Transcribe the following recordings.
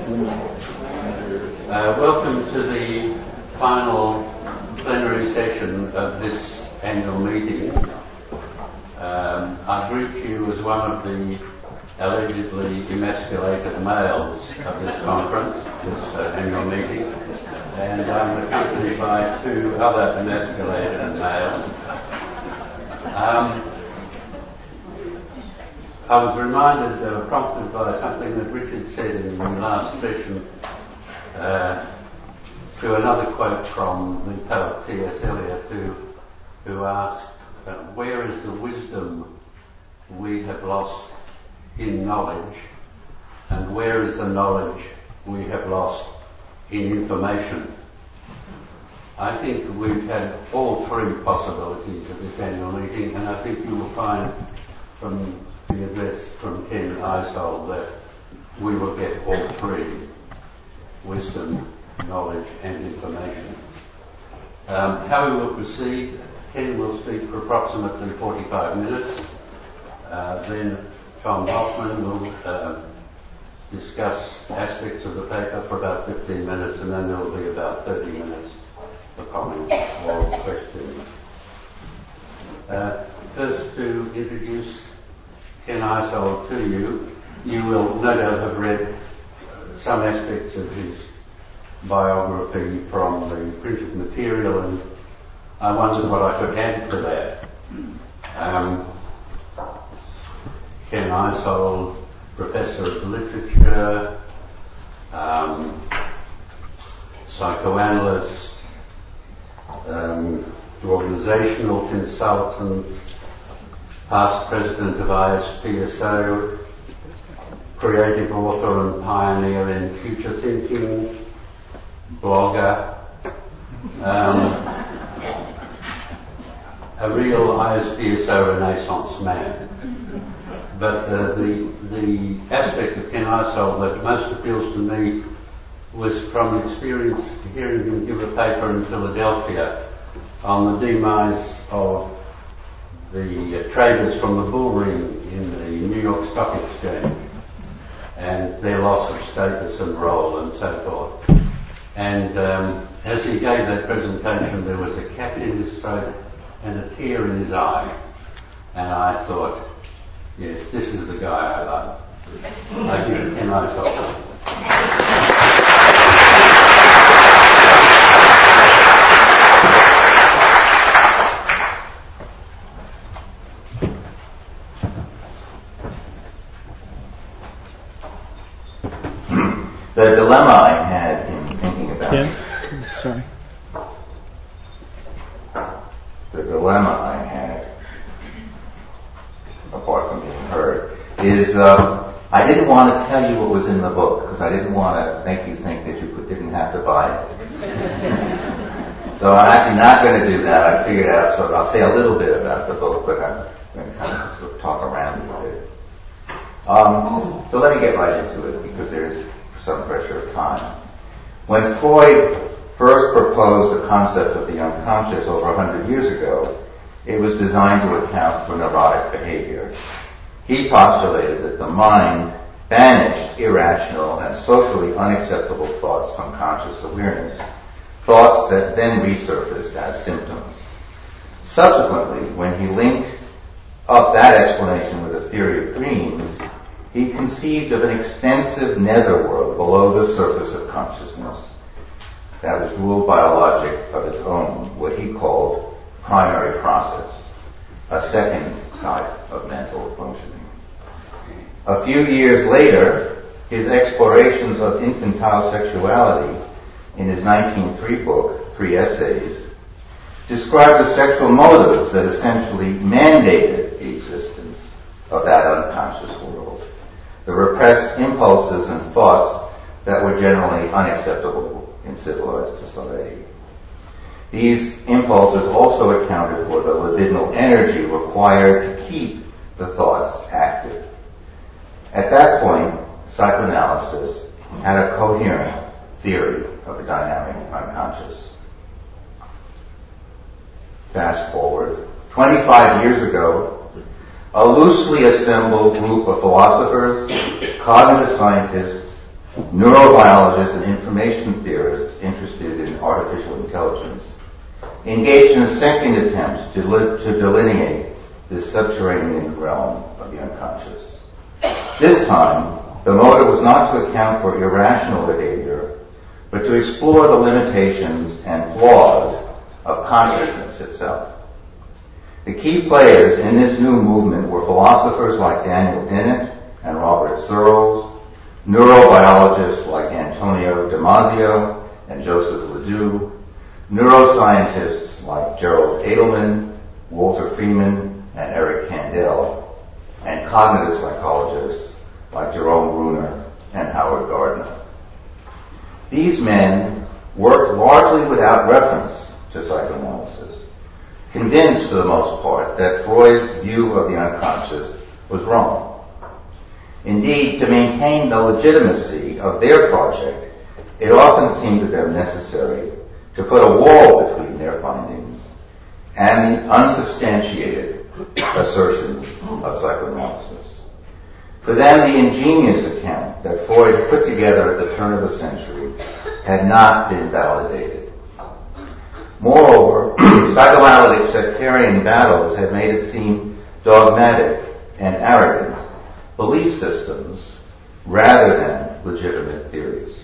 Welcome to the final plenary session of this annual meeting. I greet you as one of the allegedly emasculated males of this conference, this annual meeting, and I'm accompanied by two other emasculated males. I was reminded, prompted by something that Richard said in the last session, to another quote from the poet T.S. Eliot, who asked, where is the wisdom we have lost in knowledge, and where is the knowledge we have lost in information? I think we've had all three possibilities at this annual meeting, and I think you will find from the address from Ken Isold that we will get all three: wisdom, knowledge and information. How we will proceed: Ken will speak for approximately 45 minutes. Then Tom Hoffman will discuss aspects of the paper for about 15 minutes, and then there will be about 30 minutes for comments or questions. First, to introduce Ken Isold to you. You will no doubt have read some aspects of his biography from the printed material, and I wondered what I could add to that. Ken Isold, Professor of Literature, psychoanalyst, organisational consultant, past president of ISPSO, creative author and pioneer in future thinking, blogger, a real ISPSO Renaissance man. But the aspect of Ken Isold that most appeals to me was from experience hearing him give a paper in Philadelphia on the demise of the traders from the bull ring in the New York Stock Exchange and their loss of status and role and so forth. And as he gave that presentation, there was a catch in his throat and a tear in his eye. And I thought, yes, this is the guy I love. I give it Ken Isold. The dilemma I had in thinking about the dilemma I had, apart from being heard, is I didn't want to tell you what was in the book because I didn't want to make you think that you didn't have to buy it. So I'm actually not going to do that. I figured out, so I'll say a little bit about the book, but I'm going to kind of sort of talk around it a bit. So let me get right into it because there's some pressure of time. When Freud first proposed the concept of the unconscious over 100 years ago, it was designed to account for neurotic behavior. He postulated that the mind banished irrational and socially unacceptable thoughts from conscious awareness, thoughts that then resurfaced as symptoms. Subsequently, when he linked up that explanation with a theory of dreams, he conceived of an extensive netherworld below the surface of consciousness that was ruled by a logic of its own, what he called primary process, a second type of mental functioning. A few years later, his explorations of infantile sexuality in his 1903 book, 3 Essays, described the sexual motives that essentially mandated the existence of that unconscious world, the repressed impulses and thoughts that were generally unacceptable in civilized society. These impulses also accounted for the libidinal energy required to keep the thoughts active. At that point, psychoanalysis had a coherent theory of the dynamic unconscious. Fast forward, 25 years ago, a loosely assembled group of philosophers, cognitive scientists, neurobiologists and information theorists interested in artificial intelligence, engaged in a second attempt to delineate this subterranean realm of the unconscious. This time, the motive was not to account for irrational behavior, but to explore the limitations and flaws of consciousness itself. The key players in this new movement were philosophers like Daniel Dennett and Robert Searles, neurobiologists like Antonio Damasio and Joseph Ledoux, neuroscientists like Gerald Edelman, Walter Freeman, and Eric Kandel, and cognitive psychologists like Jerome Bruner and Howard Gardner. These men worked largely without reference to psychoanalysis, convinced for the most part that Freud's view of the unconscious was wrong. Indeed, to maintain the legitimacy of their project, it often seemed to them necessary to put a wall between their findings and the unsubstantiated assertions of psychoanalysis. For them, the ingenious account that Freud put together at the turn of the century had not been validated. Moreover, psychoanalytic sectarian battles had made it seem dogmatic and arrogant belief systems rather than legitimate theories.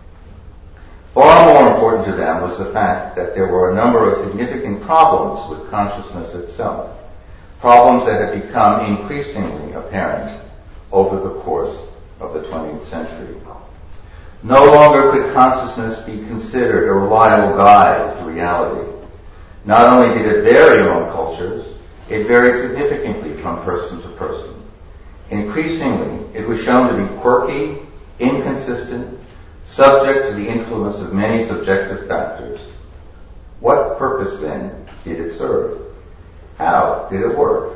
Far more important to them was the fact that there were a number of significant problems with consciousness itself, problems that had become increasingly apparent over the course of the 20th century. No longer could consciousness be considered a reliable guide to reality. Not only did it vary among cultures, it varied significantly from person to person. Increasingly, it was shown to be quirky, inconsistent, subject to the influence of many subjective factors. What purpose, then, did it serve? How did it work?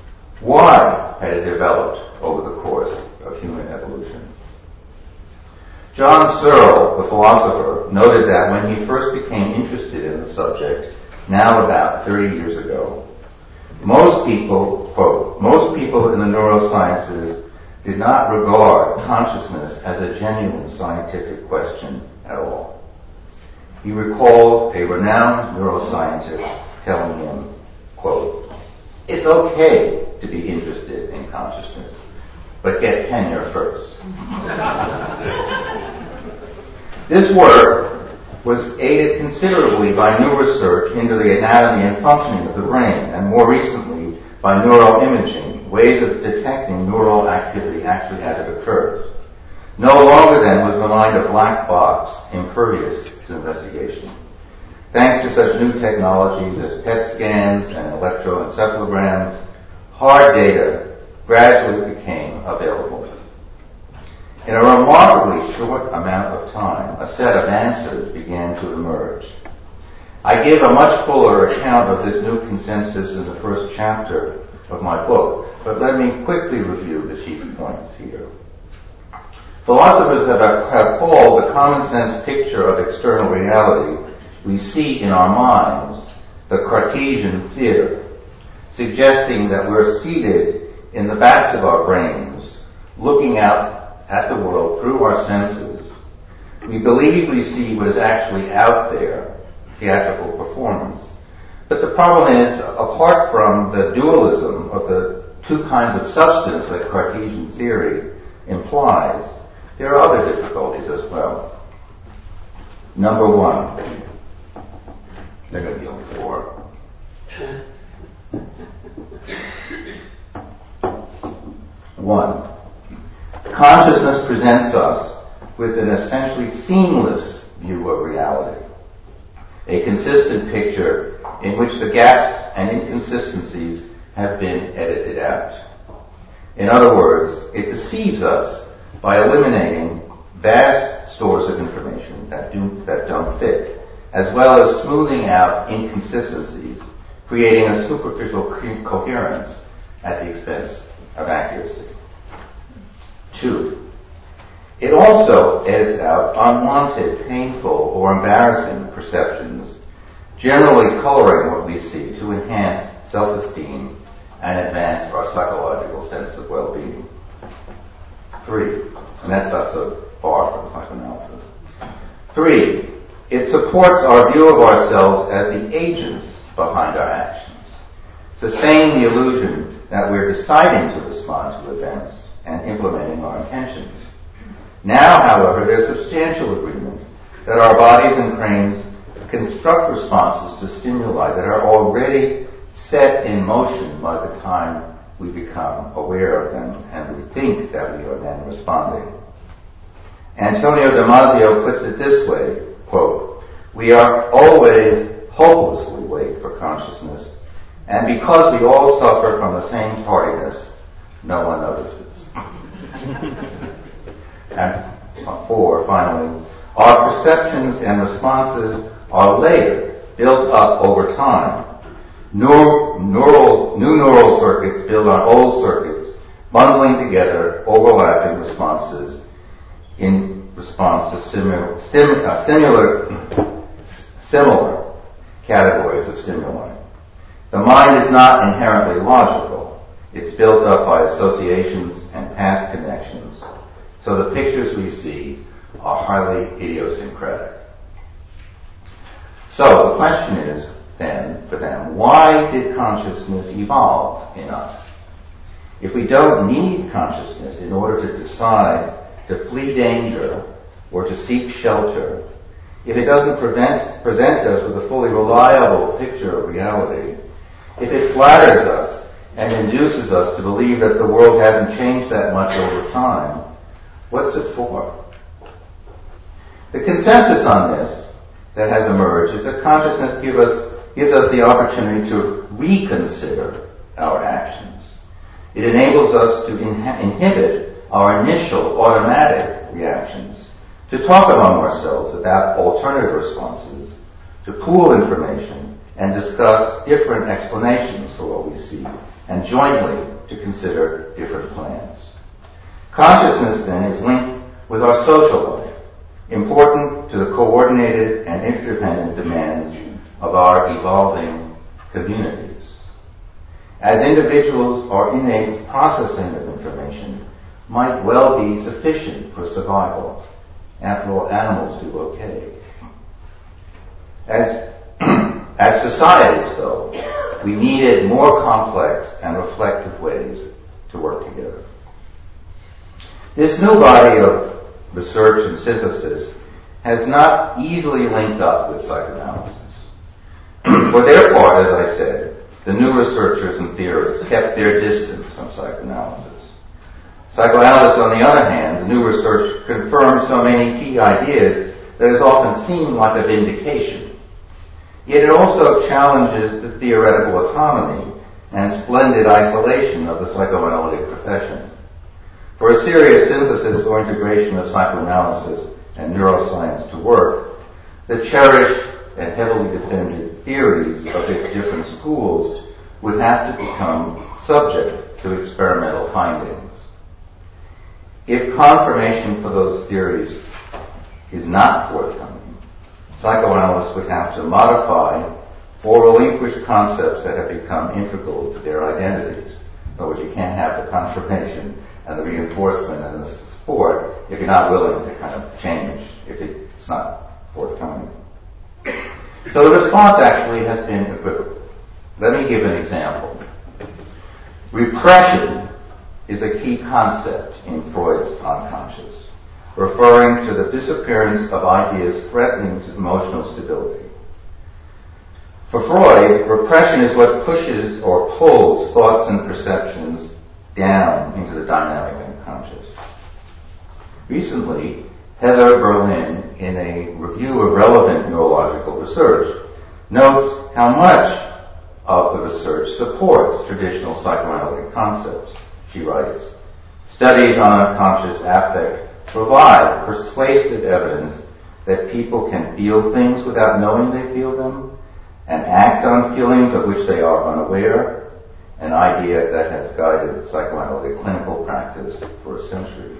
Why had it developed over the course of human evolution? John Searle, the philosopher, noted that when he first became interested in the subject, now about 30 years ago, most people, quote, most people in the neurosciences did not regard consciousness as a genuine scientific question at all. He recalled a renowned neuroscientist telling him, quote, "It's okay to be interested in consciousness, but get tenure first." This work was aided considerably by new research into the anatomy and functioning of the brain, and more recently by neuroimaging, ways of detecting neural activity actually as it occurs. No longer then was the mind a black box impervious to investigation. Thanks to such new technologies as PET scans and electroencephalograms, hard data gradually became available. In a remarkably short amount of time, a set of answers began to emerge. I give a much fuller account of this new consensus in the first chapter of my book, but let me quickly review the chief points here. Philosophers have called the common sense picture of external reality we see in our minds the Cartesian theater, suggesting that we're seated in the backs of our brains, looking out at the world through our senses. We believe we see what is actually out there, theatrical performance. But the problem is, apart from the dualism of the two kinds of substance that Cartesian theory implies, there are other difficulties as well. Number one, there are going to be only four. One, consciousness presents us with an essentially seamless view of reality, a consistent picture in which the gaps and inconsistencies have been edited out. In other words, it deceives us by eliminating vast stores of information that don't fit, as well as smoothing out inconsistencies, creating a superficial coherence at the expense of accuracy. Two, it also edits out unwanted, painful, or embarrassing perceptions, generally coloring what we see to enhance self-esteem and advance our psychological sense of well-being. Three, and that's not so far from responses. 3, it supports our view of ourselves as the agents behind our actions, sustaining the illusion that we're deciding to respond to events and implementing our intentions. Now, however, there's substantial agreement that our bodies and brains construct responses to stimuli that are already set in motion by the time we become aware of them and we think that we are then responding. Antonio Damasio puts it this way, quote, "We are always hopelessly late for consciousness, and because we all suffer from the same tardiness, no one notices." And 4, finally, our perceptions and responses are layered, built up over time. New neural circuits build on old circuits, bundling together overlapping responses in response to similar categories of stimuli. The mind is not inherently logical. It's built up by associations and path connections. So the pictures we see are highly idiosyncratic. So the question is then, for them, why did consciousness evolve in us? If we don't need consciousness in order to decide to flee danger or to seek shelter, if it doesn't present us with a fully reliable picture of reality, if it flatters us and induces us to believe that the world hasn't changed that much over time, what's it for? The consensus on this that has emerged is that consciousness gives us the opportunity to reconsider our actions. It enables us to inhibit our initial automatic reactions, to talk among ourselves about alternative responses, to pool information and discuss different explanations for what we see, and jointly to consider different plans. Consciousness, then, is linked with our social life, important to the coordinated and interdependent demands of our evolving communities. As individuals, our innate processing of information might well be sufficient for survival. After all, animals do okay. As societies, though, we needed more complex and reflective ways to work together. This new body of research and synthesis has not easily linked up with psychoanalysis. For their part, as I said, the new researchers and theorists kept their distance from psychoanalysis. Psychoanalysts, on the other hand, the new research confirms so many key ideas that it often seemed like a vindication. Yet it also challenges the theoretical autonomy and splendid isolation of the psychoanalytic profession. For a serious synthesis or integration of psychoanalysis and neuroscience to work, the cherished and heavily defended theories of its different schools would have to become subject to experimental findings. If confirmation for those theories is not forthcoming, psychoanalysts would have to modify or relinquish concepts that have become integral to their identities. In other words, you can't have the confirmation and the reinforcement and the support if you're not willing to kind of change, if it's not forthcoming. So the response actually has been equivocal. Let me give an example. Repression is a key concept in Freud's unconscious, referring to the disappearance of ideas threatening to emotional stability. For Freud, repression is what pushes or pulls thoughts and perceptions down into the dynamic unconscious. Recently, Heather Berlin, in a review of relevant neurological research, notes how much of the research supports traditional psychoanalytic concepts. She writes, "Studies on unconscious affect provide persuasive evidence that people can feel things without knowing they feel them and act on feelings of which they are unaware, an idea that has guided psychoanalytic clinical practice for a century."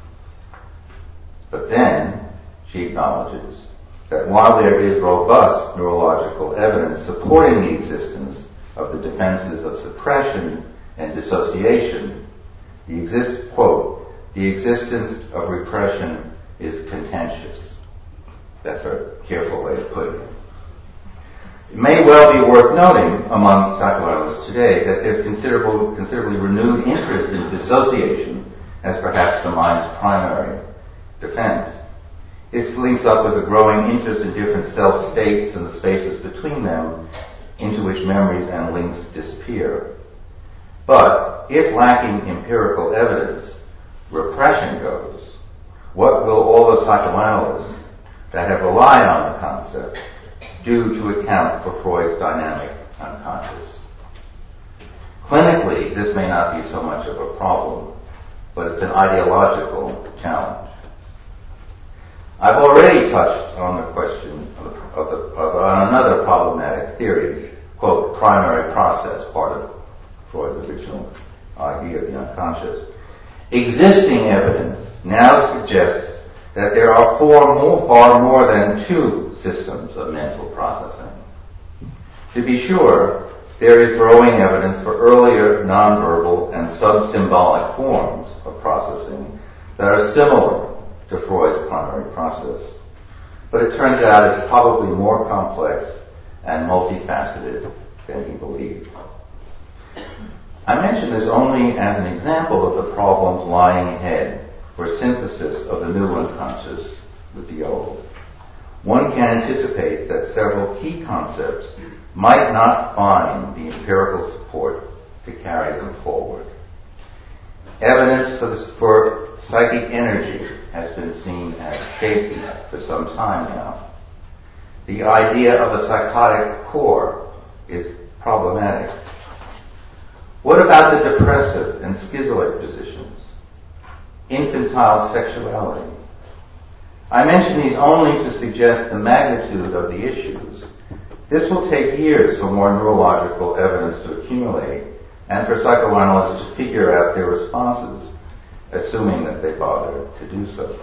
But then she acknowledges that while there is robust neurological evidence supporting the existence of the defenses of suppression and dissociation, the existence of repression is contentious. That's a careful way of putting it. It may well be worth noting among psychoanalysts today that there's considerably renewed interest in dissociation as perhaps the mind's primary defense. This links up with a growing interest in different self-states and the spaces between them into which memories and links disappear. But if lacking empirical evidence, repression goes, what will all the psychoanalysts that have relied on the concept do to account for Freud's dynamic unconscious? Clinically, this may not be so much of a problem, but it's an ideological challenge. I've already touched on the question on another problematic theory, quote, primary process, part of Freud's original idea of the unconscious. Existing evidence now suggests that there are far more than two systems of mental processing. To be sure, there is growing evidence for earlier nonverbal and sub-symbolic forms of processing that are similar to Freud's primary process. But it turns out it's probably more complex and multifaceted than he believed. I mention this only as an example of the problems lying ahead for synthesis of the new unconscious with the old. One can anticipate that several key concepts might not find the empirical support to carry them forward. Evidence for psychic energy has been seen as shaky for some time now. The idea of a psychotic core is problematic. What about the depressive and schizoid positions? Infantile sexuality? I mention these only to suggest the magnitude of the issues. This will take years for more neurological evidence to accumulate and for psychoanalysts to figure out their responses, assuming that they bother to do so.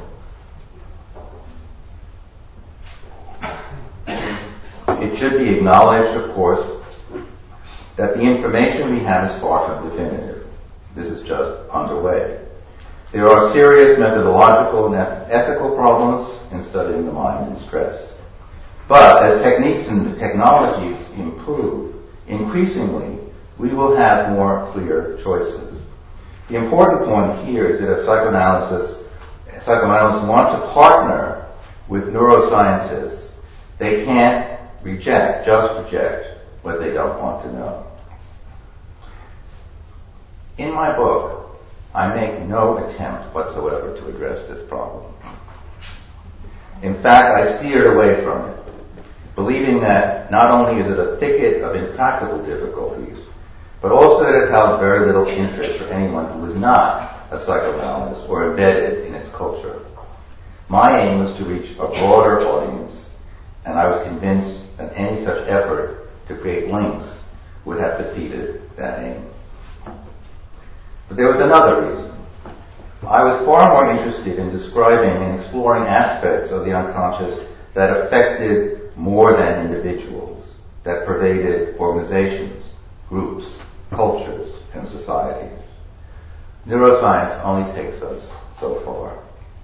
It should be acknowledged, of course, that the information we have is far from definitive. This is just underway. There are serious methodological and ethical problems in studying the mind in stress. But as techniques and technologies improve, increasingly, we will have more clear choices. The important point here is that if psychoanalysts want to partner with neuroscientists, they can't just reject what they don't want to know. In my book, I make no attempt whatsoever to address this problem. In fact, I steered away from it, believing that not only is it a thicket of intractable difficulties, but also that it held very little interest for anyone who was not a psychoanalyst or embedded in its culture. My aim was to reach a broader audience, and I was convinced that any such effort to create links would have defeated that aim. But there was another reason. I was far more interested in describing and exploring aspects of the unconscious that affected more than individuals, that pervaded organizations, groups, cultures, and societies. Neuroscience only takes us so far.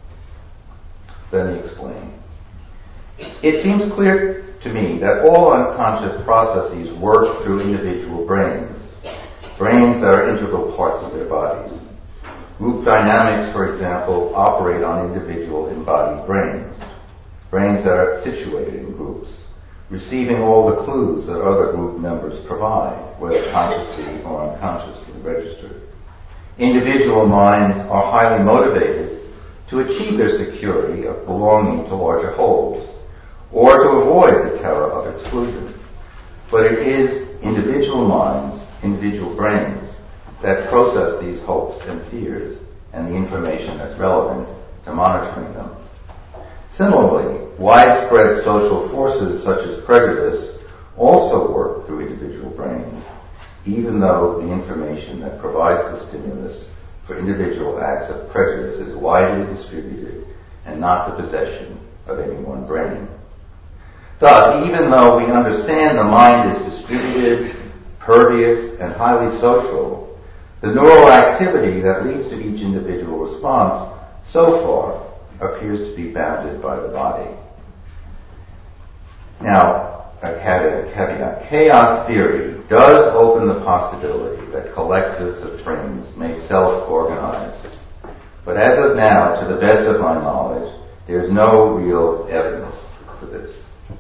Let me explain. It seems clear to me that all unconscious processes work through individual brains that are integral parts of their bodies. Group dynamics, for example, operate on individual embodied brains that are situated in groups, receiving all the clues that other group members provide, whether consciously or unconsciously registered. Individual minds are highly motivated to achieve their security of belonging to larger wholes, or to avoid the terror of exclusion. But it is individual minds, individual brains, that process these hopes and fears and the information that's relevant to monitoring them. Similarly, widespread social forces such as prejudice also work through individual brains, even though the information that provides the stimulus for individual acts of prejudice is widely distributed and not the possession of any one brain. Thus, even though we understand the mind is distributed, pervious, and highly social, the neural activity that leads to each individual response so far appears to be bounded by the body. Now, a caveat. Chaos theory does open the possibility that collectives of things may self-organize. But as of now, to the best of my knowledge, there's no real evidence for this.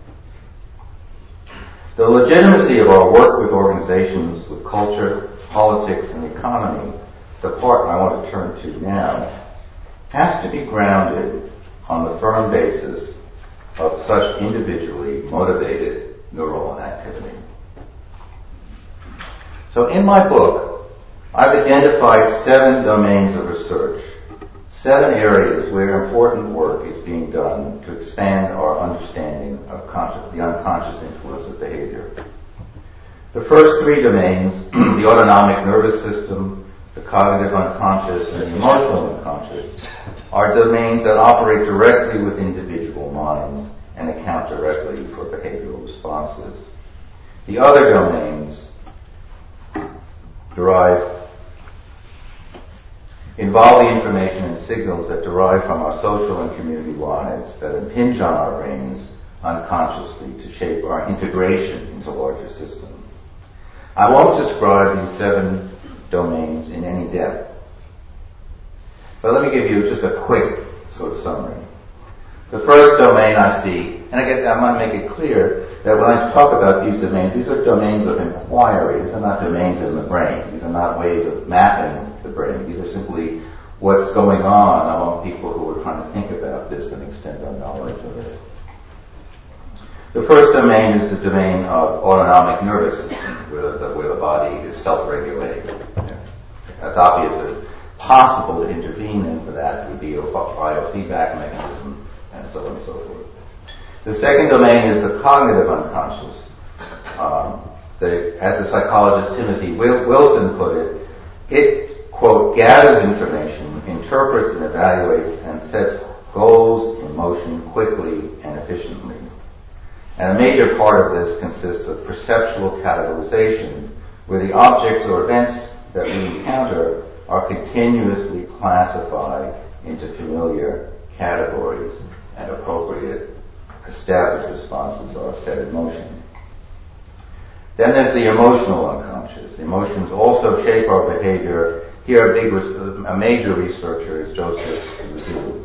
The legitimacy of our work with organizations with culture, politics, and economy, the part I want to turn to now, has to be grounded on the firm basis of such individually motivated neural activity. So in my book, I've identified 7 domains of research, 7 areas where important work is being done to expand our understanding of the unconscious influence of behavior. The first 3 domains, the autonomic nervous system, the cognitive unconscious, and the emotional unconscious, are domains that operate directly with individual minds and account directly for behavioral responses. The other domains involve the information and signals that derive from our social and community lives that impinge on our brains unconsciously to shape our integration into larger systems. I won't describe these 7 domains in any depth, but let me give you just a quick sort of summary. The first domain I see, and I want to make it clear that when I talk about these domains, these are domains of inquiry. These are not domains in the brain. These are not ways of mapping the brain. These are simply what's going on among people who are trying to think about this and extend our knowledge of it. The first domain is the domain of autonomic nervous system, where the body is self-regulating. It's obvious that it's possible to intervene into that would be a biofeedback mechanism, and so on and so forth. The second domain is the cognitive unconscious. As the psychologist Timothy Wilson put it, it, quote, gathers information, interprets and evaluates, and sets goals in motion quickly and efficiently. And a major part of this consists of perceptual categorization, where the objects or events that we encounter are continuously classified into familiar categories, and appropriate established responses are set in motion. Then there's the emotional unconscious. Emotions also shape our behavior. Here a major researcher is Joseph Ledoux.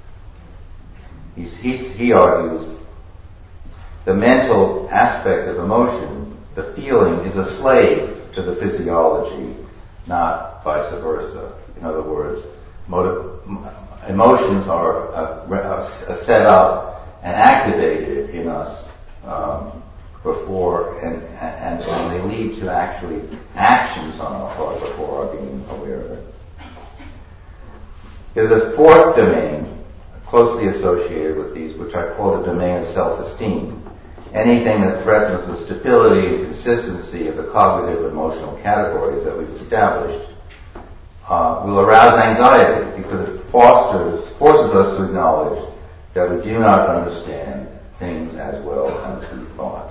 He argues the mental aspect of emotion, the feeling, is a slave to the physiology, not vice versa. In other words, emotions are set up and activated in us before, and they lead to actually actions on our part before our being aware of it. There's a fourth domain closely associated with these, which I call the domain of self-esteem. Anything that threatens the stability and consistency of the cognitive and emotional categories that we've established will arouse anxiety, because it forces us to acknowledge that we do not understand things as well as we thought.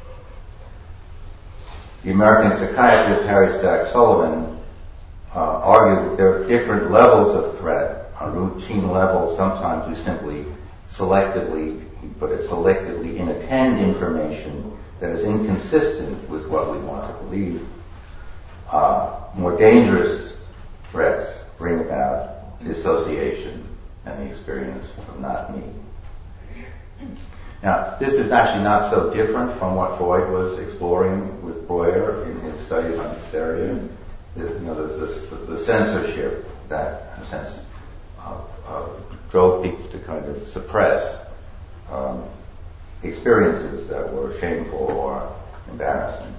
The American psychiatrist Harry Stack Sullivan argued that there are different levels of threat. On routine levels, sometimes we simply selectively inattend information that is inconsistent with what we want to believe. More dangerous threats bring about dissociation and the experience of not me. Now, this is actually not so different from what Freud was exploring with Breuer in his studies on hysteria. The censorship that, in a sense, drove people to kind of suppress experiences that were shameful or embarrassing.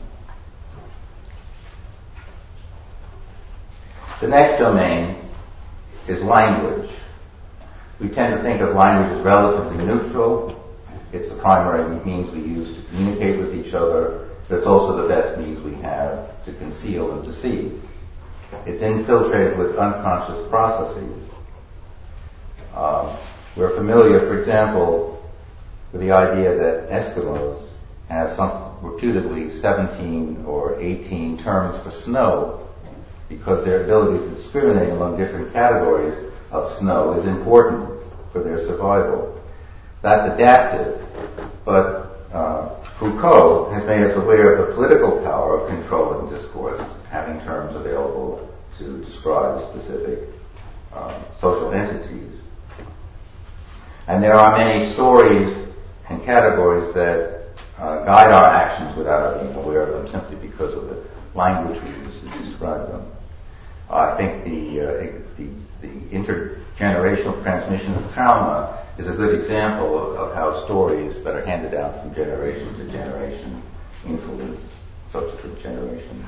The next domain is language. We tend to think of language as relatively neutral. It's the primary means we use to communicate with each other, but it's also the best means we have to conceal and deceive. It's infiltrated with unconscious processes. We're familiar, for example, with the idea that Eskimos have some reputedly 17 or 18 terms for snow, because their ability to discriminate among different categories of snow is important for their survival. That's adaptive, but Foucault has made us aware of the political power of controlling discourse, having terms available to describe specific social entities. And there are many stories and categories that guide our actions without our being aware of them, simply because of the language we use to describe them. I think the intergenerational transmission of trauma is a good example of how stories that are handed down from generation to generation influence subsequent generations.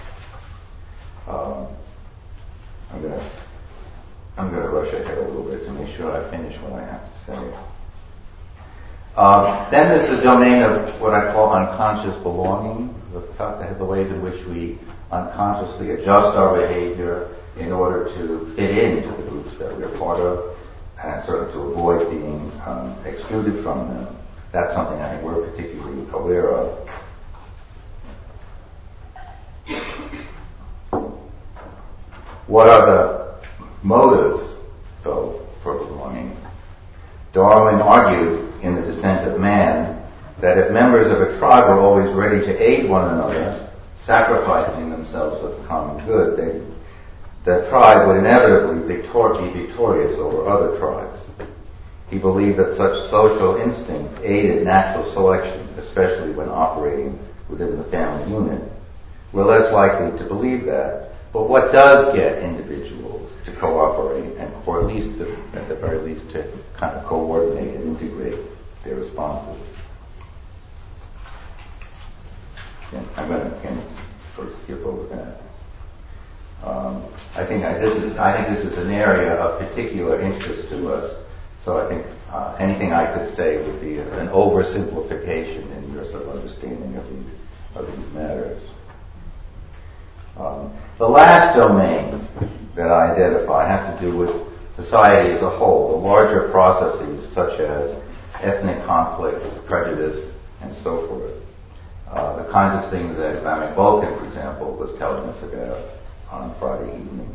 I'm going to rush ahead a little bit to make sure I finish what I have to say. Then there's the domain of what I call unconscious belonging, the ways in which we unconsciously adjust our behavior in order to fit into the groups that we're part of, and sort of to avoid being excluded from them. That's something I think we're particularly aware of. What are the motives, though, for belonging? Darwin argued in The Descent of Man that if members of a tribe are always ready to aid one another, sacrificing themselves for the common good, the tribe would inevitably be victorious over other tribes. He believed that such social instinct aided natural selection, especially when operating within the family unit. We're less likely to believe that, but what does get individuals to cooperate, or at the very least, to kind of coordinate and integrate their responses? I'm going to sort of skip over that. I think this is an area of particular interest to us. So I think anything I could say would be an oversimplification in your sort of understanding of these matters. The last domain that I identify has to do with society as a whole, the larger processes such as ethnic conflicts, prejudice, and so forth. The kinds of things that Islamic Vulcan, for example, was telling us about on Friday evening.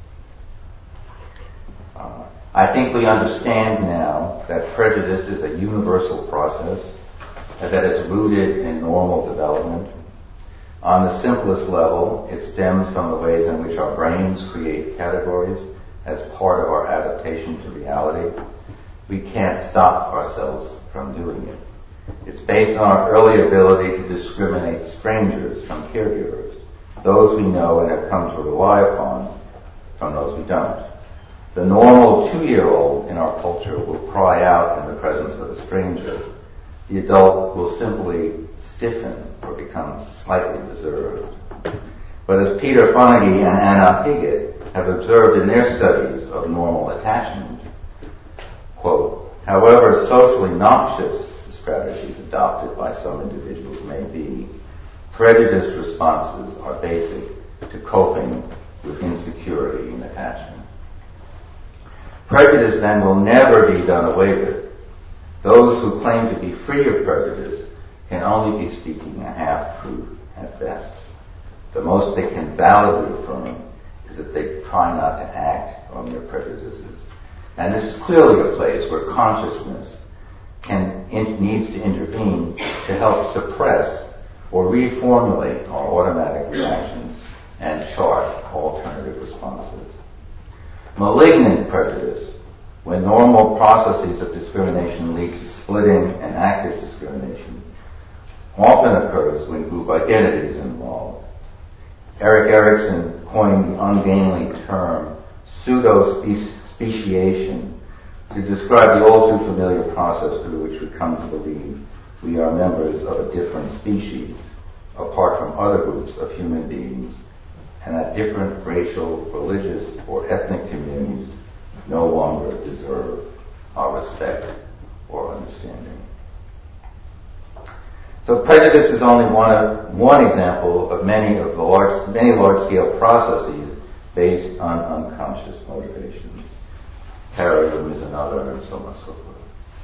I think we understand now that prejudice is a universal process and that it's rooted in normal development. On the simplest level, it stems from the ways in which our brains create categories as part of our adaptation to reality. We can't stop ourselves from doing it. It's based on our early ability to discriminate strangers from caregivers, those we know and have come to rely upon from those we don't. The normal 2-year-old in our culture will cry out in the presence of a stranger. The adult will simply stiffen or become slightly reserved. But as Peter Fonagy and Anna Piggott have observed in their studies of normal attachment, quote, however socially noxious strategies adopted by some individuals may be, prejudice responses are basic to coping with insecurity and attachment. Prejudice then will never be done away with. Those who claim to be free of prejudice can only be speaking a half-truth at best. The most they can validly affirm is that they try not to act on their prejudices. And this is clearly a place where consciousness needs to intervene to help suppress or reformulate our automatic reactions and chart alternative responses. Malignant prejudice, when normal processes of discrimination lead to splitting and active discrimination, often occurs when group identity is involved. Erik Erikson coined the ungainly term pseudo-speciation to describe the all too familiar process through which we come to believe we are members of a different species, apart from other groups of human beings, and that different racial, religious, or ethnic communities no longer deserve our respect or understanding. So prejudice is only one example of many large-scale processes based on unconscious motivations. Terrorism is another, and so on and so forth.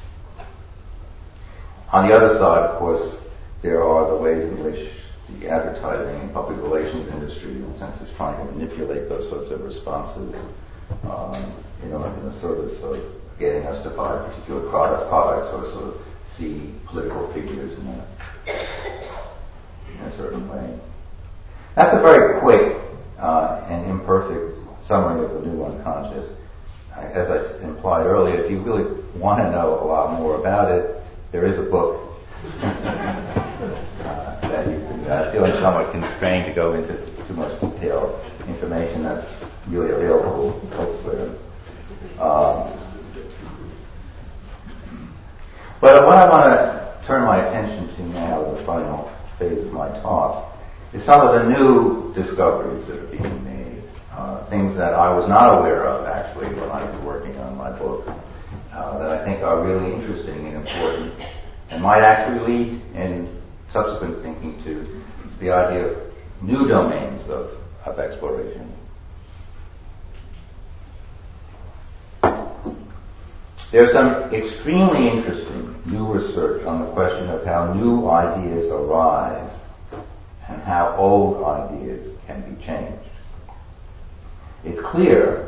On the other side, of course, there are the ways in which the advertising and public relations industry, in a sense, is trying to manipulate those sorts of responses, in the service of getting us to buy particular products or sort of see political figures in a certain way. That's a very quick and imperfect summary of the new unconscious. As I implied earlier, if you really want to know a lot more about it, there is a book that you can, feeling somewhat constrained to go into too much detailed information that's really available elsewhere. But what I want to turn my attention to now, the final phase of my talk, is some of the new discoveries that are being made. Things that I was not aware of, actually, when I was working on my book, that I think are really interesting and important, and might actually lead in subsequent thinking to the idea of new domains of exploration. There's some extremely interesting new research on the question of how new ideas arise and how old ideas can be changed. It's clear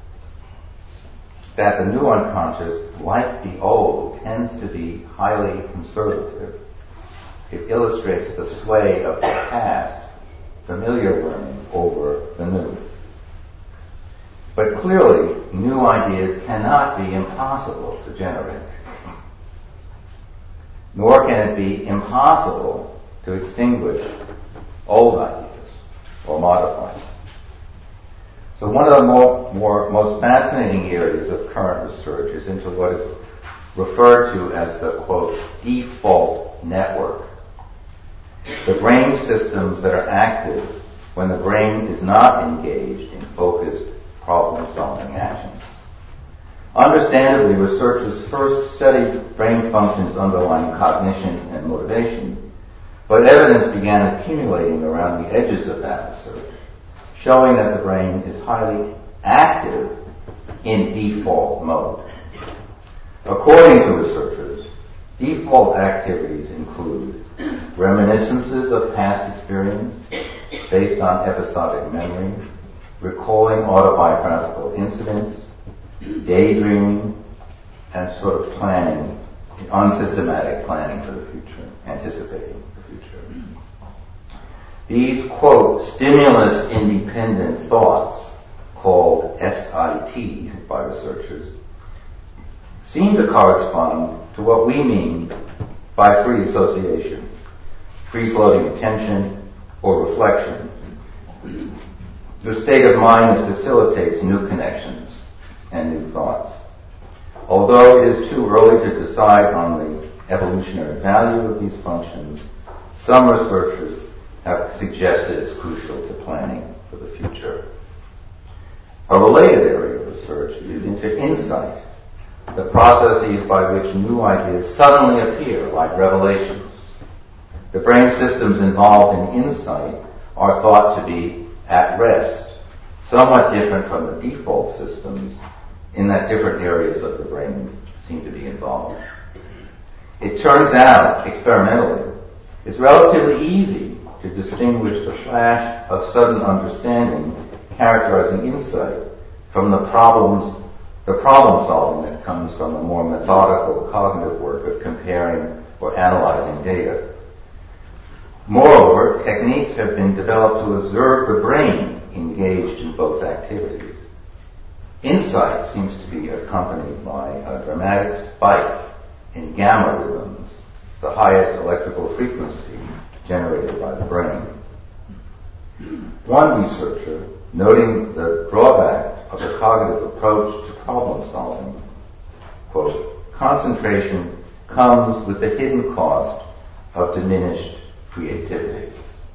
that the new unconscious, like the old, tends to be highly conservative. It illustrates the sway of the past, familiar learning, over the new. But clearly, new ideas cannot be impossible to generate. Nor can it be impossible to extinguish old ideas or modify them. So one of the most fascinating areas of current research is into what is referred to as the, quote, default network. The brain systems that are active when the brain is not engaged in focused problem-solving actions. Understandably, researchers first studied brain functions underlying cognition and motivation, but evidence began accumulating around the edges of that research, showing that the brain is highly active in default mode. According to researchers, default activities include reminiscences of past experience based on episodic memory, recalling autobiographical incidents, daydreaming, and sort of planning, unsystematic planning for the future, anticipating the future. These, quote, stimulus-independent thoughts, called SIT by researchers, seem to correspond to what we mean by free association, free-floating attention, or reflection, the state of mind that facilitates new connections and new thoughts. Although it is too early to decide on the evolutionary value of these functions, some researchers have suggested it's crucial to planning for the future. A related area of research is into insight, the processes by which new ideas suddenly appear, like revelations. The brain systems involved in insight are thought to be at rest, somewhat different from the default systems in that different areas of the brain seem to be involved. It turns out, experimentally, it's relatively easy to distinguish the flash of sudden understanding characterizing insight from the problem solving that comes from the more methodical cognitive work of comparing or analyzing data. Moreover, techniques have been developed to observe the brain engaged in both activities. Insight seems to be accompanied by a dramatic spike in gamma rhythms, the highest electrical frequency generated by the brain. One researcher, noting the drawback of the cognitive approach to problem solving, quote, concentration comes with the hidden cost of diminished creativity.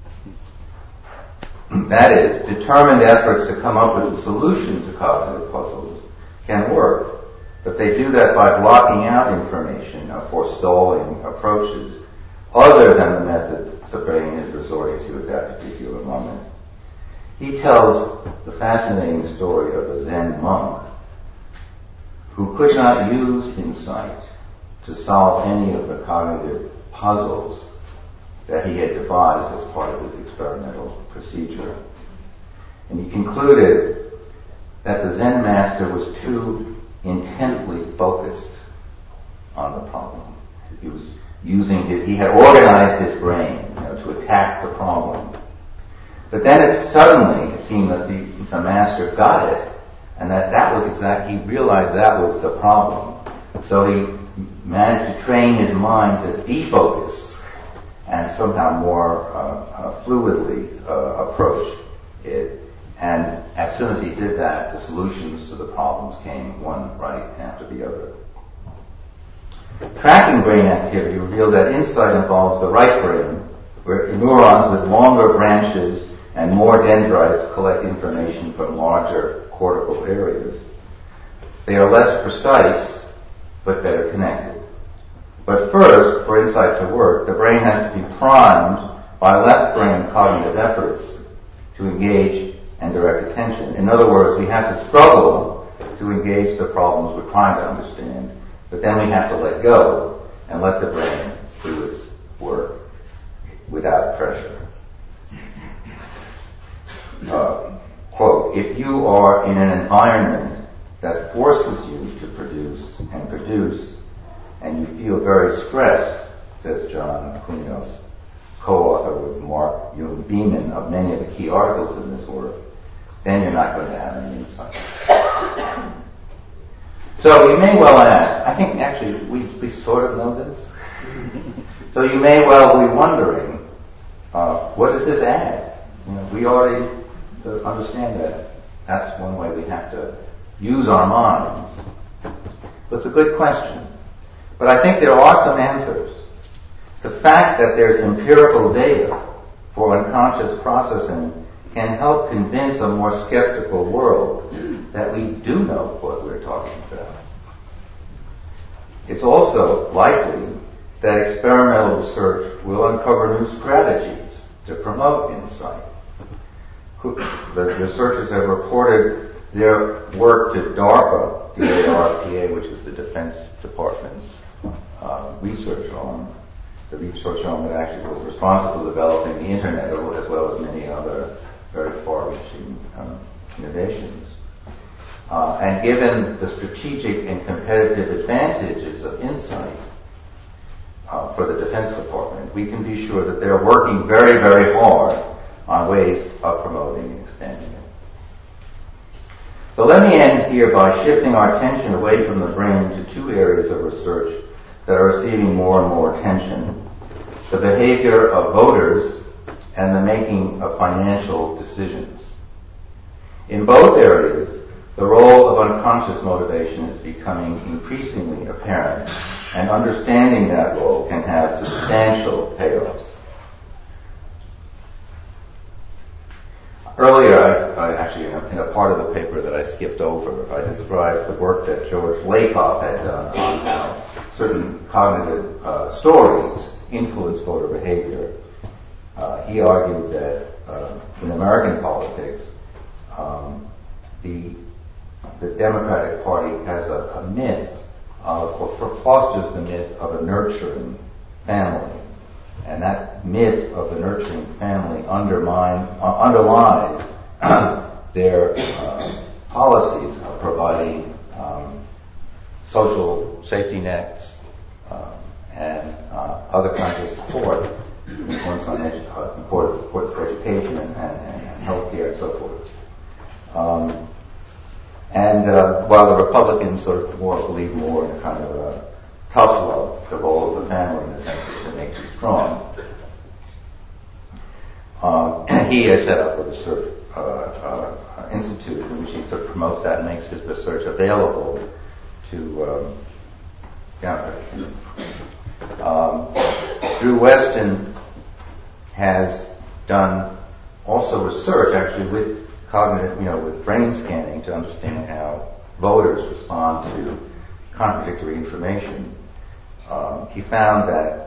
That is, determined efforts to come up with a solution to cognitive puzzles can work, but they do that by blocking out information or forestalling approaches other than the method the brain is resorting to at that particular moment. He tells the fascinating story of a Zen monk who could not use insight to solve any of the cognitive puzzles that he had devised as part of his experimental procedure. And he concluded that the Zen master was too intently focused on the problem. He was he had organized his brain, to attack the problem. But then it seemed that the master got it, and he realized that was the problem. So he managed to train his mind to defocus and somehow more fluidly approach it. And as soon as he did that, the solutions to the problems came one right after the other. Tracking brain activity revealed that insight involves the right brain, where neurons with longer branches and more dendrites collect information from larger cortical areas. They are less precise, but better connected. But first, for insight to work, the brain has to be primed by left brain cognitive efforts to engage and direct attention. In other words, we have to struggle to engage the problems we're trying to understand, but then we have to let go and let the brain do its work without pressure. Quote, if you are in an environment that forces you to produce, and you feel very stressed, says John Cunos, co-author with Mark Jung Beeman of many of the key articles in this work, then you're not going to have any insight. So you may well ask, I think actually we sort of know this. So you may well be wondering, what does this add? We already understand that. That's one way we have to use our minds. But it's a good question. But I think there are some answers. The fact that there's empirical data for unconscious processing can help convince a more skeptical world that we do know what we're talking about. It's also likely that experimental research will uncover new strategies to promote insight. The researchers have reported their work to DARPA, D-A-R-P-A, which is the Defense Department's research arm, the research arm that actually was responsible for developing the Internet, as well as many other very far-reaching innovations. And given the strategic and competitive advantages of insight for the Defense Department, we can be sure that they're working very, very hard on ways of promoting and extending it. So let me end here by shifting our attention away from the brain to two areas of research that are receiving more and more attention: the behavior of voters and the making of financial decisions. In both areas, the role of unconscious motivation is becoming increasingly apparent, and understanding that role can have substantial payoffs. Earlier, I actually, in a part of the paper that I skipped over, I described the work that George Lakoff had done on how certain cognitive stories influence voter behavior. He argued that in American politics, the Democratic Party has a myth or fosters the myth of a nurturing family. And that myth of the nurturing family underlies their policies of providing social safety nets and other kinds of support, importance for education and health care and so forth. While the Republicans sort of believe more in a kind of a tough love, the role of the family in the sense that it makes you strong. He has set up a research institute in which he sort of promotes that and makes his research available to Drew Weston has done also research actually with cognitive, with brain scanning to understand how voters respond to contradictory information. He found that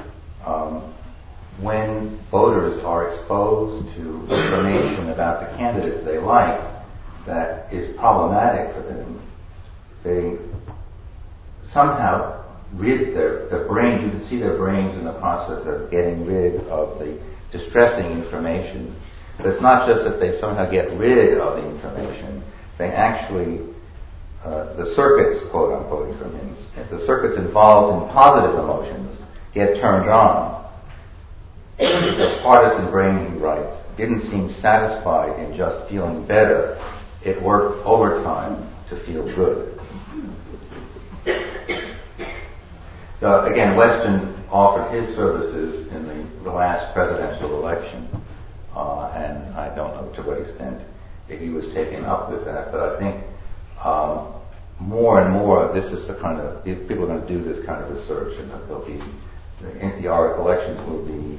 when voters are exposed to information about the candidates they like that is problematic for them, they somehow rid their brains, you can see their brains in the process of getting rid of the distressing information. But it's not just that they somehow get rid of the information, they actually the circuits, quote, I'm quoting from him, the circuits involved in positive emotions get turned on. The partisan brain, he writes, didn't seem satisfied in just feeling better. It worked overtime to feel good. Again, Weston offered his services in the last presidential election, and I don't know to what extent he was taken up with that, but I think more and more this is the kind of, people are going to do this kind of research, and there'll be, the elections will be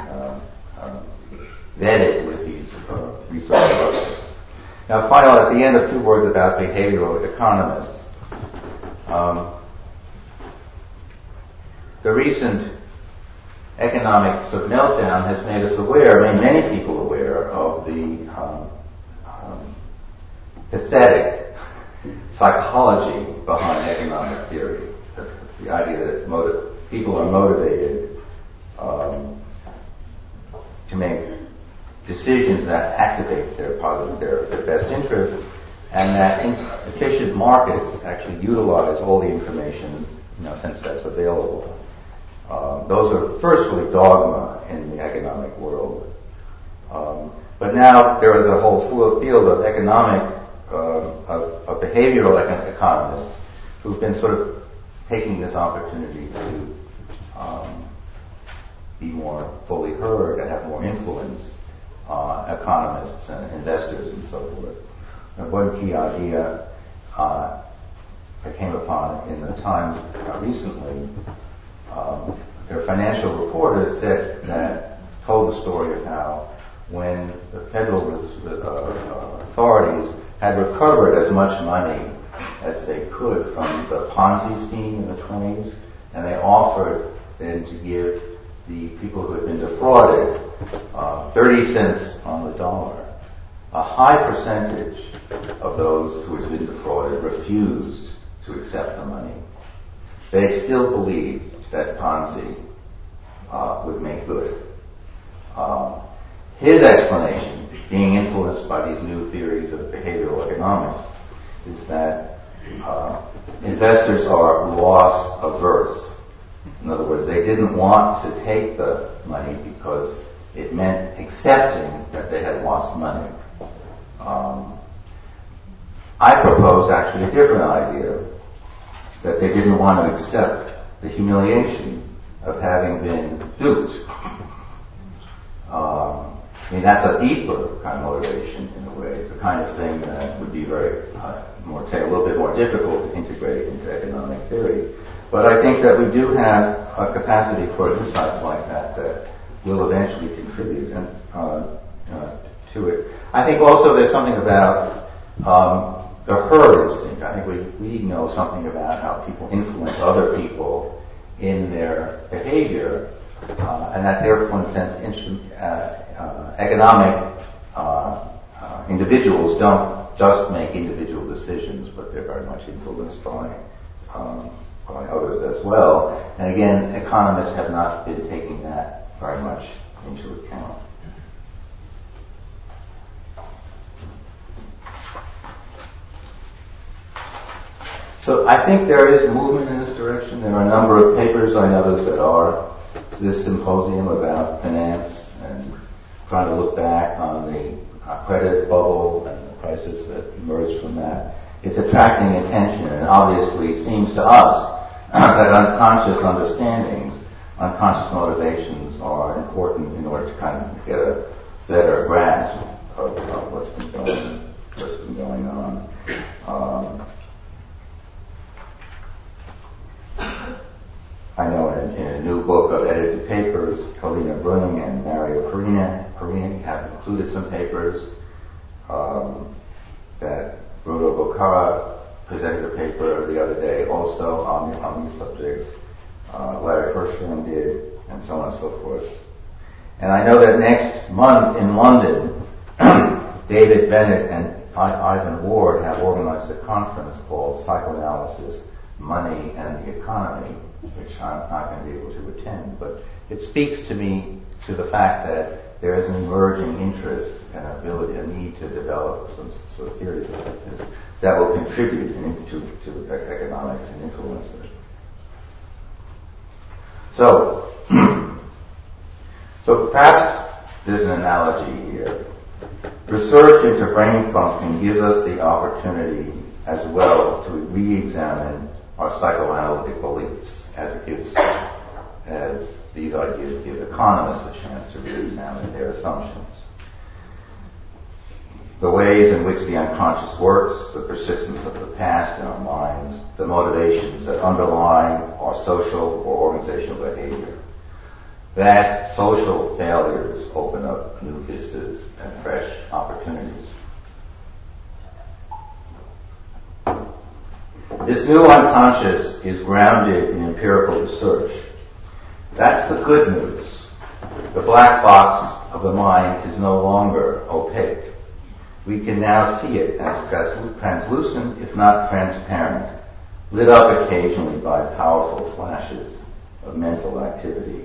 vetted with these research projects. Now finally, at the end, a few words about behavioral economists. The recent economic sort of meltdown has made us aware, made many people aware, of the pathetic psychology behind economic theory. The idea that people are motivated to make decisions that activate their best interests, and that efficient markets actually utilize all the information, since that's available. Those are firstly dogma in the economic world. But now there is a whole field of of behavioral economists who've been sort of taking this opportunity to be more fully heard and have more influence, economists and investors and so forth. And one key idea I came upon in the Times recently, their financial reporter told the story of how when the federal authorities had recovered as much money as they could from the Ponzi scheme in the 20s, and they offered then to give the people who had been defrauded 30 cents on the dollar. A high percentage of those who had been defrauded refused to accept the money. They still believed that Ponzi would make good. His explanation, being influenced by these new theories of behavioral economics, is that investors are loss averse. In other words, they didn't want to take the money because it meant accepting that they had lost money. I proposed actually a different idea, that they didn't want to accept the humiliation of having been duped. That's a deeper kind of motivation in a way. It's the kind of thing that would be very, a little bit more difficult to integrate into economic theory. But I think that we do have a capacity for insights like that will eventually contribute to it. I think also there's something about the herd instinct. I think we know something about how people influence other people in their behavior, and that therefore, in a sense, economic individuals don't just make individual decisions, but they're very much influenced by others as well. And again, economists have not been taking that very much into account. So I think there is movement in this direction. There are a number of papers I noticed that are this symposium about finance and trying to look back on the credit bubble and the crisis that emerged from that. It's attracting attention, and obviously it seems to us that unconscious understandings, unconscious motivations are important in order to kind of get a better grasp of what's been going on. I know in a new book of edited papers, Kalina Bruning and Mario Perini have included some papers that Bruno Bocara presented a paper the other day also on these subjects. Larry Hirschhorn did, and so on and so forth. And I know that next month in London, David Bennett and Ivan Ward have organized a conference called Psychoanalysis, money and the economy, which I'm not going to be able to attend, but it speaks to me to the fact that there is an emerging interest and ability, a need to develop some sort of theories like this that will contribute to economics and influence it. So perhaps there's an analogy here. Research into brain function gives us the opportunity as well to re-examine our psychoanalytic beliefs as these ideas give economists a chance to re-examine their assumptions. The ways in which the unconscious works, the persistence of the past in our minds, the motivations that underlie our social or organizational behavior. That social failures open up new vistas and fresh opportunities. This new unconscious is grounded in empirical research. That's the good news. The black box of the mind is no longer opaque. We can now see it as translucent, if not transparent, lit up occasionally by powerful flashes of mental activity.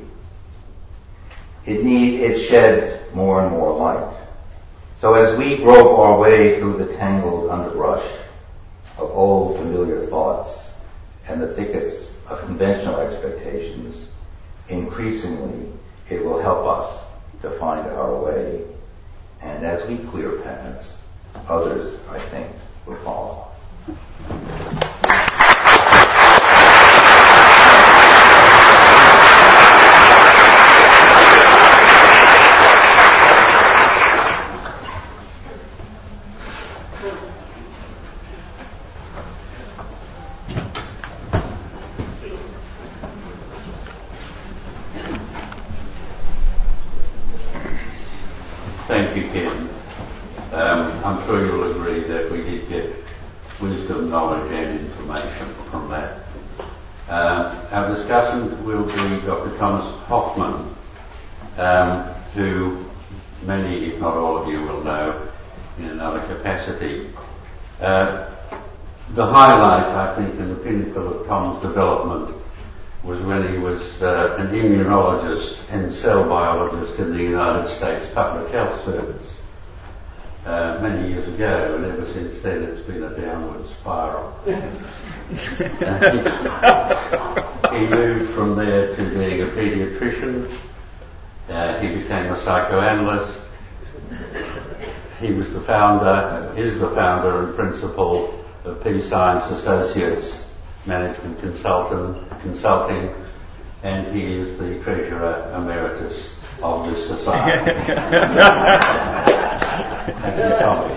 It sheds more and more light. So as we grope our way through the tangled underbrush of old familiar thoughts and the thickets of conventional expectations, increasingly it will help us to find our way. And as we clear paths, others, I think, will follow. Thank you, Ken. I'm sure you'll agree that we did get wisdom, knowledge and information from that. Our discussant will be Dr. Thomas Hoffmann, who many, if not all of you, will know in another capacity. The highlight, I think, in the pinnacle of Tom's development was when he was an immunologist and cell biologist in the United States Public Health Service many years ago, and ever since then it's been a downward spiral. He moved from there to being a paediatrician. He became a psychoanalyst. He was the founder and principal of P Science Associates Management Consulting, and he is the treasurer emeritus of this society. Thank you, Tommy.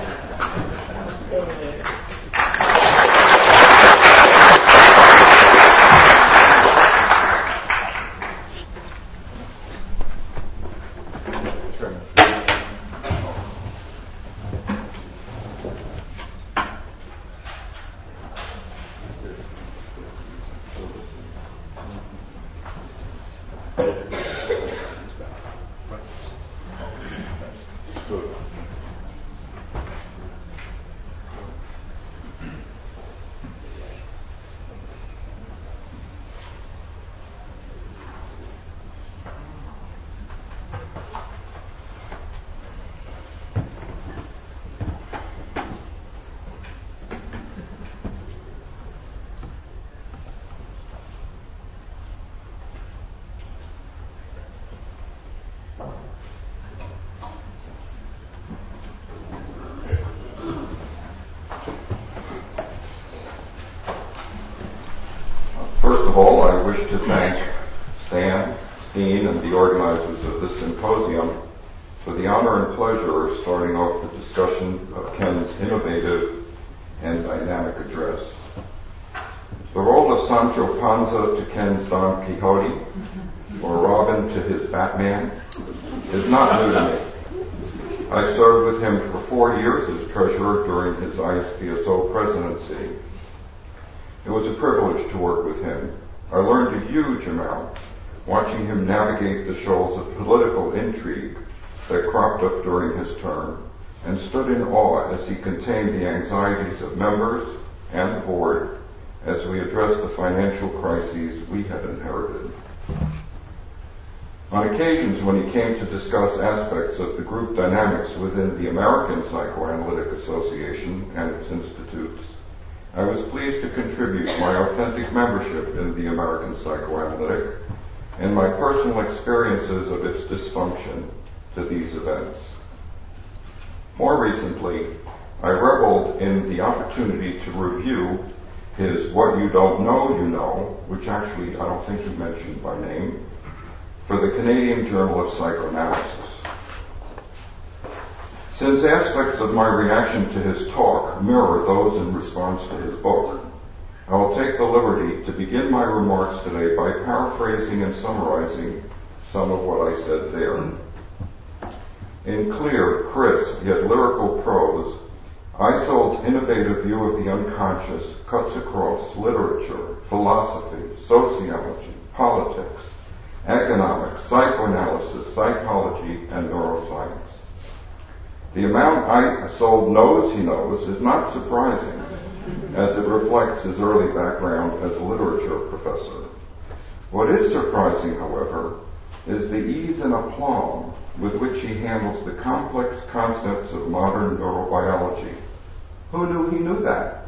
First of all, I wish to thank Stan, Dean, and the organizers of this symposium for the honor and pleasure of starting off the discussion of Ken's innovative and dynamic address. The role of Sancho Panza to Ken's Don Quixote, or Robin to his Batman, is not new to me. I served with him for 4 years as treasurer during his ISPSO presidency. It was a privilege to work with him. I learned a huge amount watching him navigate the shoals of political intrigue that cropped up during his term, and stood in awe as he contained the anxieties of members and the board as we address the financial crises we had inherited. On occasions when he came to discuss aspects of the group dynamics within the American Psychoanalytic Association and its institutes, I was pleased to contribute my authentic membership in the American Psychoanalytic and my personal experiences of its dysfunction to these events. More recently, I reveled in the opportunity to review his What You Don't Know, You Know, which actually I don't think he mentioned by name, for the Canadian Journal of Psychoanalysis. Since aspects of my reaction to his talk mirror those in response to his book, I will take the liberty to begin my remarks today by paraphrasing and summarizing some of what I said there. In clear, crisp, yet lyrical prose, Eisel's innovative view of the unconscious cuts across literature, philosophy, sociology, politics, economics, psychoanalysis, psychology, and neuroscience. The amount Eisel knows he knows is not surprising, as it reflects his early background as a literature professor. What is surprising, however, is the ease and aplomb with which he handles the complex concepts of modern neurobiology. Who knew he knew that?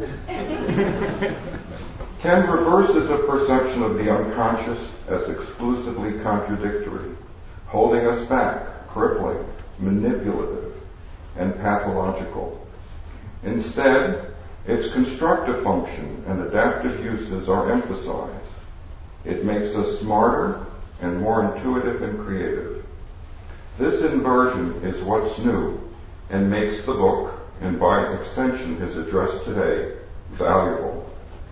Ken reverses a perception of the unconscious as exclusively contradictory, holding us back, crippling, manipulative, and pathological. Instead, its constructive function and adaptive uses are emphasized. It makes us smarter and more intuitive and creative. This inversion is what's new and makes the book, and by extension his address today, valuable.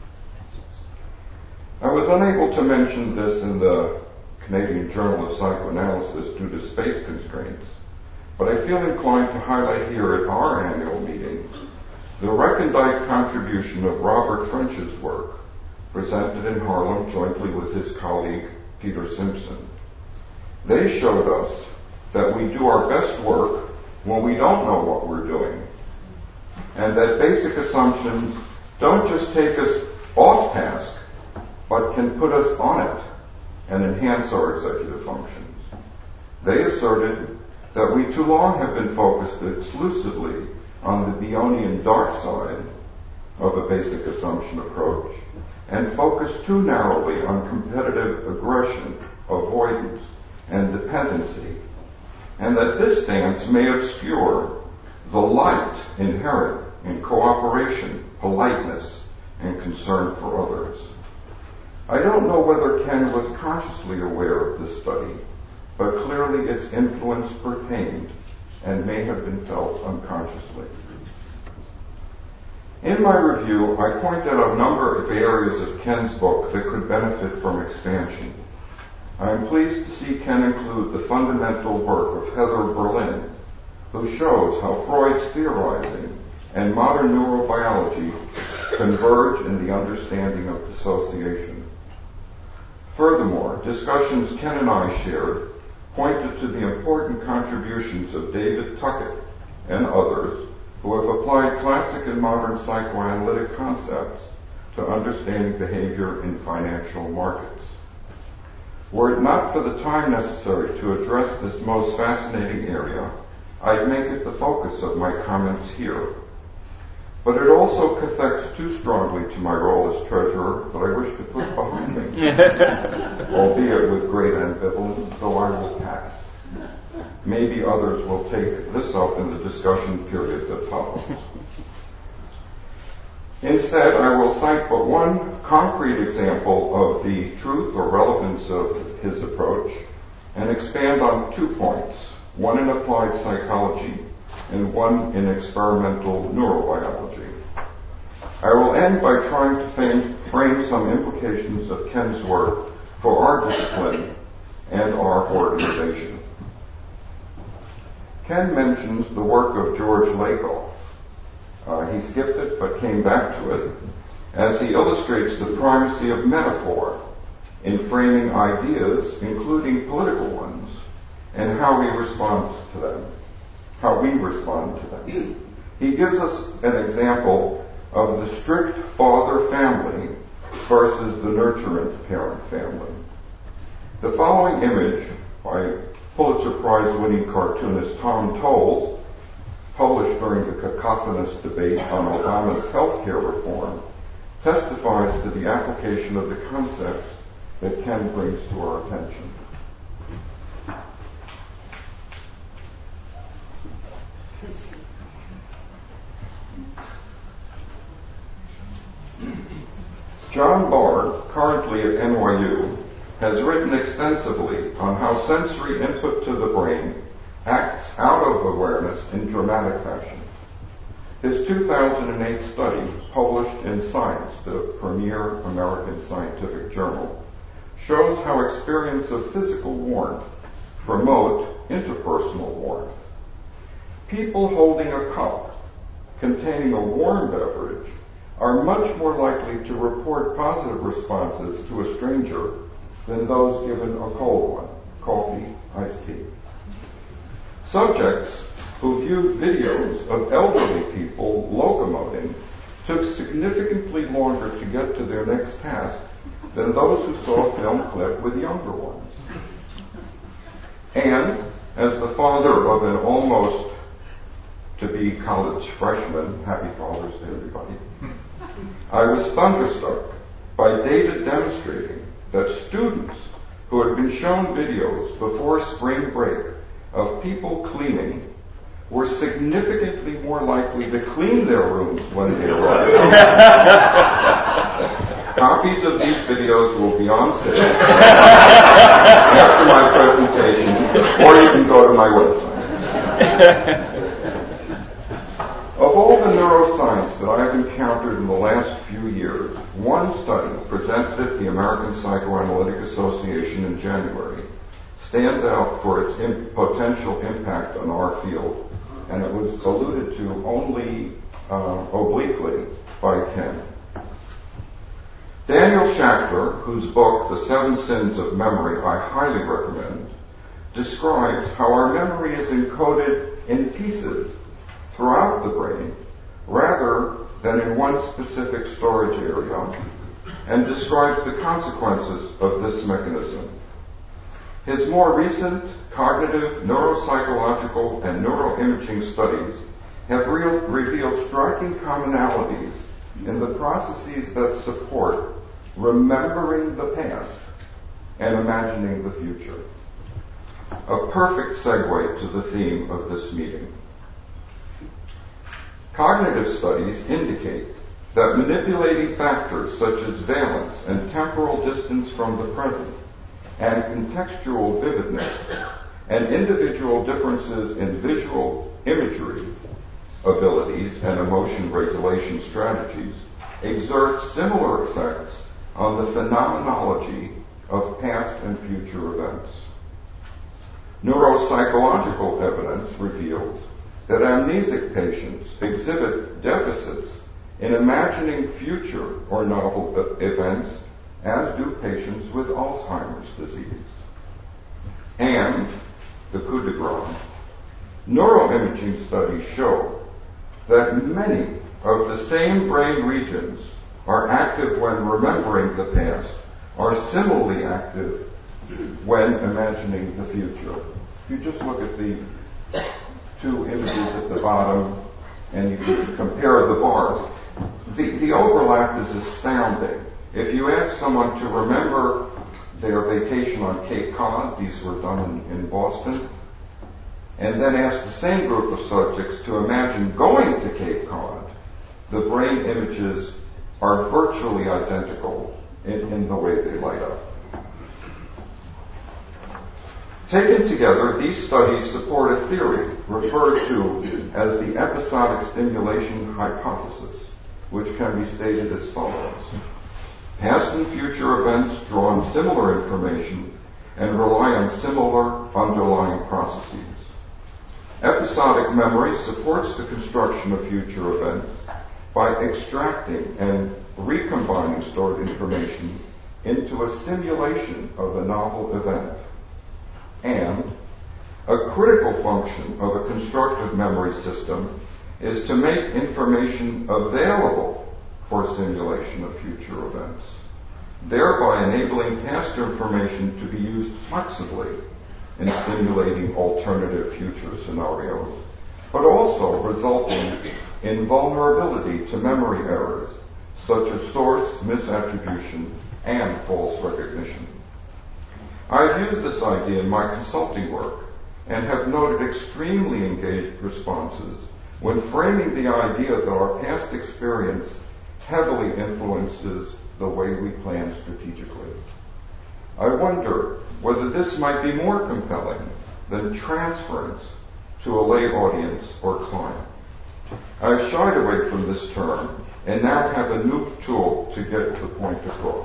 I was unable to mention this in the Canadian Journal of Psychoanalysis due to space constraints, but I feel inclined to highlight here at our annual meeting the recondite contribution of Robert French's work, presented in Harlem jointly with his colleague Peter Simpson. They showed us that we do our best work when we don't know what we're doing, and that basic assumptions don't just take us off task, but can put us on it and enhance our executive functions. They asserted that we too long have been focused exclusively on the Bionian dark side of a basic assumption approach and focused too narrowly on competitive aggression, avoidance, and dependency, and that this stance may obscure the light inherent in cooperation, politeness, and concern for others. I don't know whether Ken was consciously aware of this study, but clearly its influence pertained and may have been felt unconsciously. In my review, I pointed out a number of areas of Ken's book that could benefit from expansion. I am pleased to see Ken include the fundamental work of Heather Berlin, who shows how Freud's theorizing and modern neurobiology converge in the understanding of dissociation. Furthermore, discussions Ken and I shared pointed to the important contributions of David Tuckett and others who have applied classic and modern psychoanalytic concepts to understanding behavior in financial markets. Were it not for the time necessary to address this most fascinating area, I'd make it the focus of my comments here. But it also affects too strongly to my role as treasurer that I wish to put behind me, albeit with great ambivalence, though I will pass. Maybe others will take this up in the discussion period that follows. Instead, I will cite but one concrete example of the truth or relevance of his approach and expand on 2 points, one in applied psychology and one in experimental neurobiology. I will end by trying to frame some implications of Ken's work for our discipline and our organization. Ken mentions the work of George Lakoff. He skipped it but came back to it as he illustrates the primacy of metaphor in framing ideas, including political ones, and how we respond to them. He gives us an example of the strict father family versus the nurturant parent family. The following image by Pulitzer Prize-winning cartoonist Tom Towles, published during the cacophonous debate on Obama's healthcare reform, testifies to the application of the concepts that Ken brings to our attention. John Barr, currently at NYU, has written extensively on how sensory input to the brain acts out of awareness in dramatic fashion. His 2008 study, published in Science, the premier American scientific journal, shows how experience of physical warmth promote interpersonal warmth. People holding a cup containing a warm beverage are much more likely to report positive responses to a stranger than those given a cold one, coffee, iced tea. Subjects who viewed videos of elderly people locomoting took significantly longer to get to their next task than those who saw a film clip with younger ones. And as the father of an almost to be college freshman, happy Father's Day everybody, I was thunderstruck by data demonstrating that students who had been shown videos before spring break of people cleaning were significantly more likely to clean their rooms when they arrived. Copies of these videos will be on sale after my presentation, or you can go to my website. Of all the neuroscience that I have encountered in the last few years, one study presented at the American Psychoanalytic Association in January stands out for its potential impact on our field, and it was alluded to only obliquely by Ken. Daniel Schachter, whose book, The Seven Sins of Memory, I highly recommend, describes how our memory is encoded in pieces throughout the brain rather than in one specific storage area, and describes the consequences of this mechanism. His more recent cognitive, neuropsychological, and neuroimaging studies have revealed striking commonalities in the processes that support remembering the past and imagining the future. A perfect segue to the theme of this meeting. Cognitive studies indicate that manipulating factors such as valence and temporal distance from the present, and contextual vividness, and individual differences in visual imagery abilities and emotion regulation strategies exert similar effects on the phenomenology of past and future events. Neuropsychological evidence reveals that amnesic patients exhibit deficits in imagining future or novel events, as do patients with Alzheimer's disease. And, the coup de grace, neuroimaging studies show that many of the same brain regions are active when remembering the past, are similarly active when imagining the future. If you just look at the two images at the bottom and you can compare the bars, the overlap is astounding. If you ask someone to remember their vacation on Cape Cod, these were done in Boston, and then ask the same group of subjects to imagine going to Cape Cod, the brain images are virtually identical in the way they light up. Taken together, these studies support a theory referred to as the episodic stimulation hypothesis, which can be stated as follows. Past and future events draw on similar information and rely on similar underlying processes. Episodic memory supports the construction of future events by extracting and recombining stored information into a simulation of a novel event. And a critical function of a constructive memory system is to make information available for simulation of future events. thereby enabling past information to be used flexibly in stimulating alternative future scenarios, but also resulting in vulnerability to memory errors, such as source misattribution and false recognition. I've used this idea in my consulting work and have noted extremely engaged responses when framing the idea that our past experience heavily influences the way we plan strategically. I wonder whether this might be more compelling than transference to a lay audience or client. I've shied away from this term and now have a new tool to get the point across.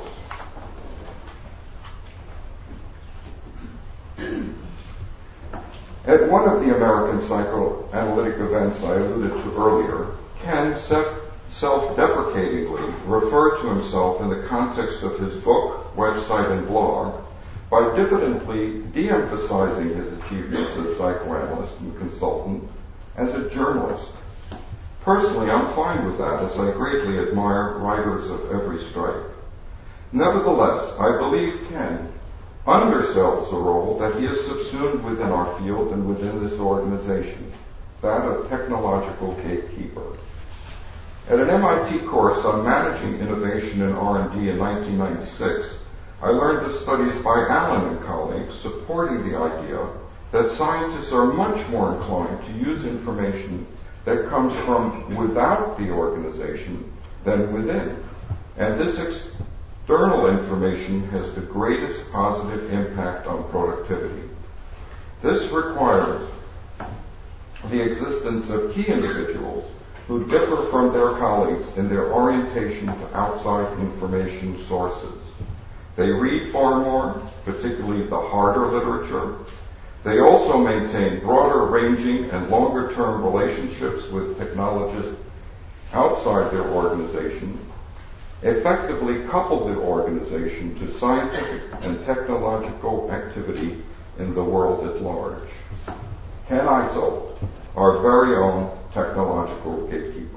At one of the American psychoanalytic events I alluded to earlier, Ken self-deprecatingly referred to himself in the context of his book, website, and blog by diffidently de-emphasizing his achievements as a psychoanalyst and consultant as a journalist. Personally, I'm fine with that, as I greatly admire writers of every stripe. Nevertheless, I believe Ken undersells the role that he has subsumed within our field and within this organization, that of technological gatekeeper. At an MIT course on managing innovation in R&D in 1996, I learned of studies by Allen and colleagues supporting the idea that scientists are much more inclined to use information that comes from without the organization than within. And this external information has the greatest positive impact on productivity. This requires the existence of key individuals who differ from their colleagues in their orientation to outside information sources. They read far more, particularly the harder literature. They also maintain broader ranging and longer term relationships with technologists outside their organization, effectively couple the organization to scientific and technological activity in the world at large. Ken Isolt, our very own technological gatekeeper.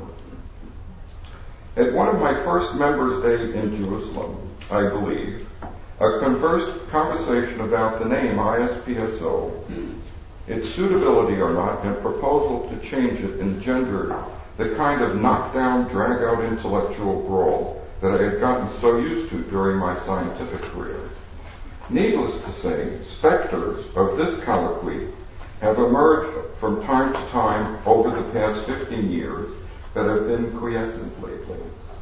At one of my first Members' Day in Jerusalem, I believe, a conversation about the name ISPSO, its suitability or not, and proposal to change it engendered the kind of knockdown, drag-out intellectual brawl that I had gotten so used to during my scientific career. Needless to say, specters of this colloquy have emerged from time to time over the past 15 years that have been quiescent lately.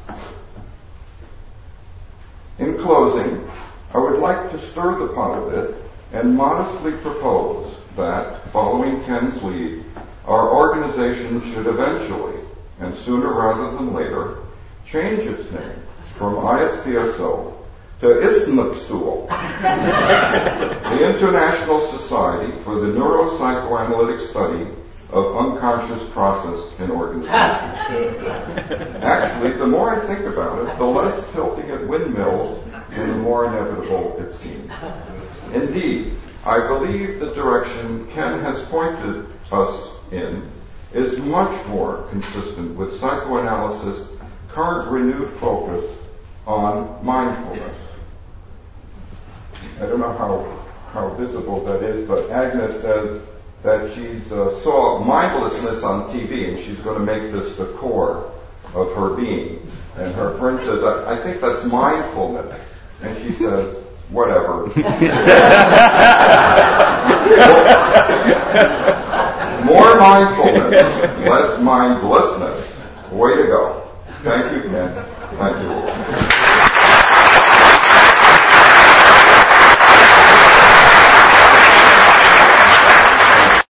In closing, I would like to stir the pot a bit and modestly propose that, following Ken's lead, our organization should eventually, and sooner rather than later, change its name from ISPSO to ISNPSUL, the International Society for the Neuropsychoanalytic Study of Unconscious Process in Organization. Actually, the more I think about it, the less tilting at windmills and the more inevitable it seems. Indeed, I believe the direction Ken has pointed us in is much more consistent with psychoanalysis' current renewed focus on mindfulness. I don't know how visible that is, but Agnes says that she saw mindlessness on TV and she's going to make this the core of her being. And her friend says, I think that's mindfulness. And she says, whatever. More mindfulness, less mindlessness. Way to go. Thank you, Ken. Thank you.